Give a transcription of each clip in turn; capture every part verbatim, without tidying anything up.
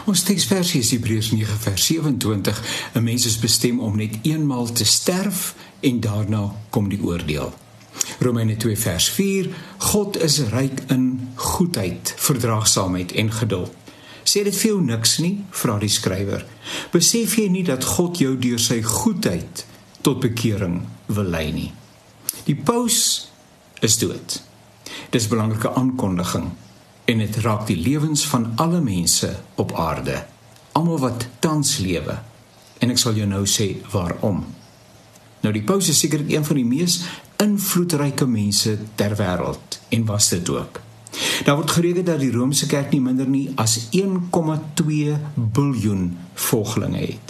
Ons teksversie is Hebreërs nege vers sewe-en-twintig. 'n Mens is bestem om net eenmaal te sterf en daarna kom die oordeel. Romeine twee vers vier. God is ryk in goedheid, verdraagsaamheid en geduld. Sê dit vir jou niks nie? Vra die skrywer. Besef jy nie dat God jou deur sy goedheid tot bekering wil lei nie? Die paus is dood. Dit is 'n belangrike aankondiging en dit raak die lewens van alle mense op aarde, almal wat tans lewe. En ek sal jou nou sê waarom. Nou die paus is seker een van die mees invloedryke mense ter wêreld en was dit ook. Daar word gereken dat die Romeinse kerk nie minder nie as een komma twee biljoen volgelinge het.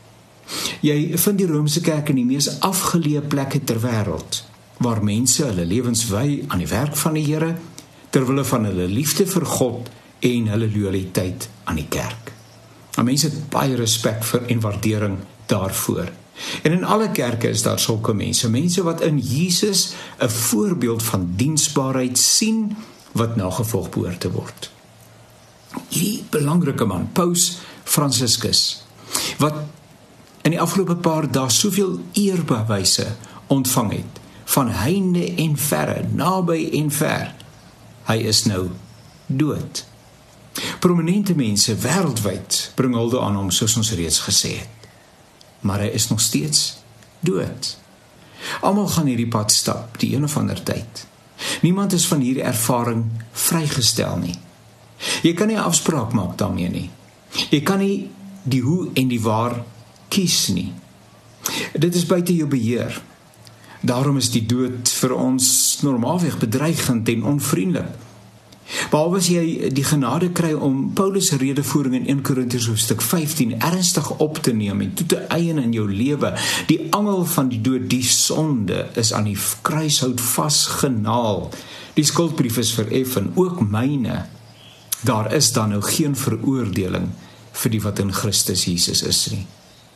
Jy vind die Romeinse kerk in die mees afgeleë plekke ter wêreld, waar mense hulle lewens wy aan die werk van die Here, terwille van hulle liefde vir God en hulle loyaliteit aan die kerk. En mense het baie respek vir en waardering daarvoor. En in alle kerke is daar sulke mense, mense wat in Jesus 'n voorbeeld van diensbaarheid sien, wat nagevolg behoort te word. Hierdie belangrike man, Paus Franciscus, wat in die afgelope paar dae soveel eerbewyse ontvang het, van heinde en verre, naby en ver, hy is nou dood. Prominente mense wêreldwyd bring hulde aan hom, soos ons reeds gesê het. Maar hy is nog steeds dood. Almal gaan hierdie pad stap, die een of ander tyd. Niemand is van hierdie ervaring vrygestel nie. Jy kan nie 'n afspraak maak daarmee nie. Jy kan nie die hoe en die waar kies nie. Dit is buite jou beheer. Daarom is die dood vir ons normaalweg bedreigend en onvriendelik. Behalwe as jy die genade kry om Paulus se redevoering in een Korintiërs hoofstuk vyftien ernstig op te neem en toe te eien in jou lewe, die angel van die dood, die sonde, is aan die kruishout vasgenaal. Die skuldbrief is vereffen, ook myne. Daar is dan nou geen veroordeling vir die wat in Christus Jesus is nie.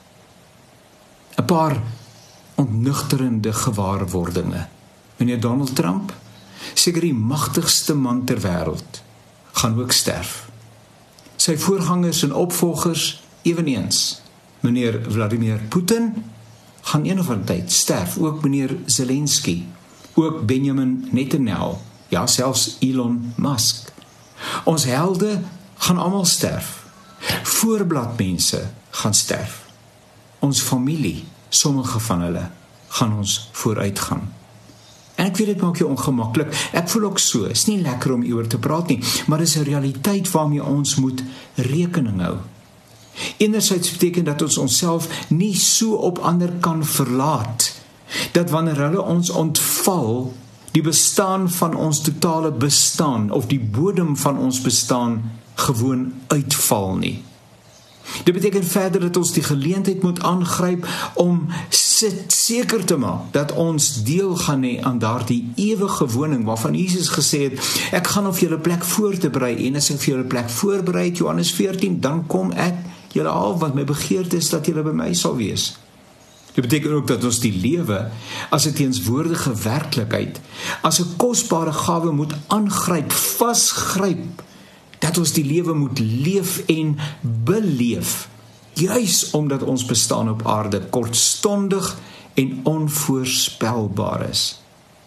'n Paar ontnugterende gewaarwordinge. Meneer Donald Trump, seker die magtigste man ter wêreld, gaan ook sterf. Sy voorgangers en opvolgers eweneens. Meneer Vladimir Putin gaan een of ander tyd sterf, ook meneer Zelensky, ook Benjamin Netanyahu, ja selfs Elon Musk. Ons helde gaan almal sterf. Voorbladmense gaan sterf. Ons familie, sommige van hulle, gaan ons vooruitgaan. En ek weet dit maak jou ongemaklik, ek voel ook so, is nie lekker om hieroor te praat nie, maar dis 'n realiteit waarmee ons moet rekening hou. Enerzijds beteken dat ons onsself nie so op ander kan verlaat, dat wanneer hulle ons ontval, die bestaan van ons totale bestaan, of die bodem van ons bestaan, gewoon uitval nie. Dit beteken verder dat ons die geleentheid moet aangryp om sit seker te maak dat ons deel gaan hê aan daardie ewige woning waarvan Jesus gesê het, ek gaan op julle plek voor te berei, en as ek vir julle plek voorberei het, Johannes veertien, dan kom ek julle haal, want my begeerte is dat julle by my sal wees. Dit beteken ook dat ons die lewe as 'n teenswoordige werklikheid, as 'n kosbare gawe moet aangryp, vasgryp, dat ons die lewe moet leef en beleef, juis omdat ons bestaan op aarde kortstondig en onvoorspelbaar is.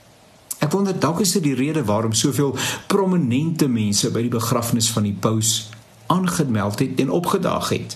Ek wonder, dalk is dit die rede waarom soveel prominente mense by die begrafnis van die paus aangemeld het en opgedaag het.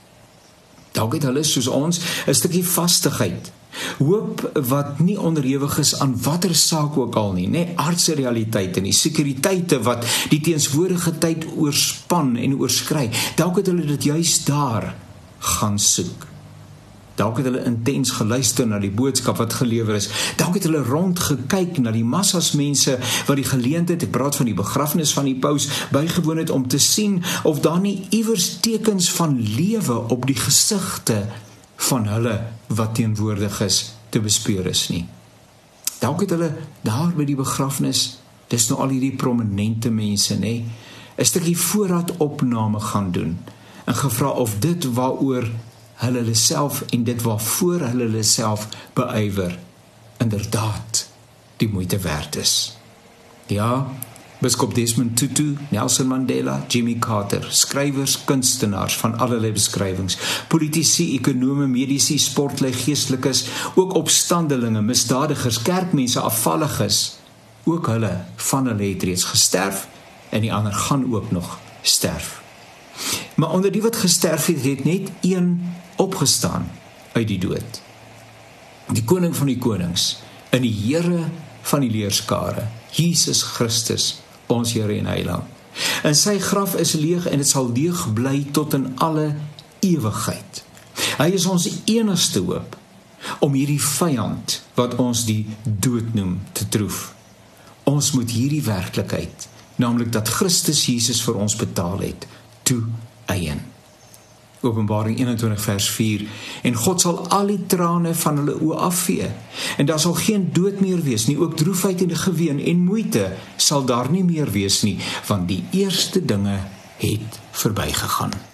Dalk het hulle soos ons 'n stukkie vastigheid, hoop wat nie onderhewig is aan watter saak ook al nie, nee, aardse realiteite nie, sekuriteite wat die teenswoordige tyd oorspan en oorskry. Dalk het hulle dit juist daar gaan soek. Dalk het hulle intens geluister na die boodskap wat gelewer is. Dalk het hulle rondgekyk na die massas mense wat die geleentheid, ek praat van die begrafnis van die paus, bygewoon het om te sien of daar nie iewers tekens van lewe op die gesigte van hulle wat teenwoordig is te bespeur is nie. Dalk het hulle daar by die begrafnis, dis nou al hierdie prominente mense, nee, 'n stukkie voorraadopname gaan doen en gevra of dit waaroor hulle hulle self en dit waarvoor hulle hulle self beywer inderdaad die moeite werd is. Ja, Biskop Desmond Tutu, Nelson Mandela, Jimmy Carter, skrywers, kunstenaars van allerlei beskrywings, politici, ekonome, medici, sportlei, geestelikes, ook opstandelinge, misdadigers, kerkmense, afvalliges, ook hulle, van hulle het reeds gesterf, en die ander gaan ook nog sterf. Maar onder die wat gesterf het, het net een opgestaan uit die dood. Die koning van die konings, en die Here van die leerskare, Jesus Christus, ons Here en Heiland. En sy graf is leeg en dit sal leeg bly tot in alle ewigheid. Hy is ons enigste hoop om hierdie vyand, wat ons die dood noem, te troef. Ons moet hierdie werklikheid, naamlik dat Christus Jesus vir ons betaal het, toe-eien. Openbaring eenentwintig vers vier, en God sal al die trane van hulle oë afvee, en daar sal geen dood meer wees nie, ook droefheid en geween en moeite sal daar nie meer wees nie, want die eerste dinge het verbygegaan.